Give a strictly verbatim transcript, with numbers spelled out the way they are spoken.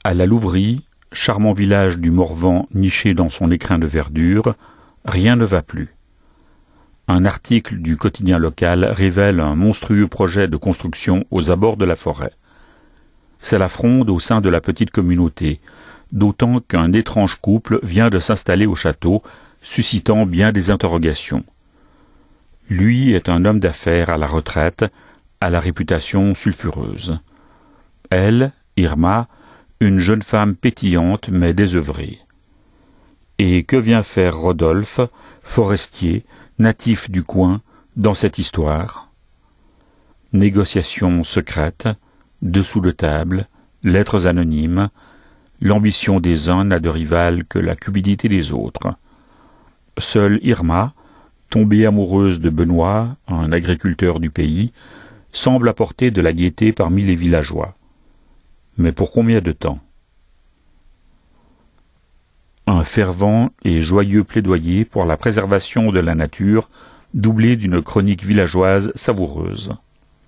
À la Louvrie, charmant village du Morvan niché dans son écrin de verdure, rien ne va plus. Un article du quotidien local révèle un monstrueux projet de construction aux abords de la forêt. C'est la fronde au sein de la petite communauté, d'autant qu'un étrange couple vient de s'installer au château, suscitant bien des interrogations. Lui est un homme d'affaires à la retraite, à la réputation sulfureuse. Elle, Irma, une jeune femme pétillante mais désœuvrée. Et que vient faire Rodolphe, forestier, natif du coin, dans cette histoire? Négociations secrètes, dessous de table, lettres anonymes, l'ambition des uns n'a de rivale que la cupidité des autres. Seule Irma, tombée amoureuse de Benoît, un agriculteur du pays, semble apporter de la gaieté parmi les villageois. Mais pour combien de temps? Un fervent et joyeux plaidoyer pour la préservation de la nature, doublé d'une chronique villageoise savoureuse.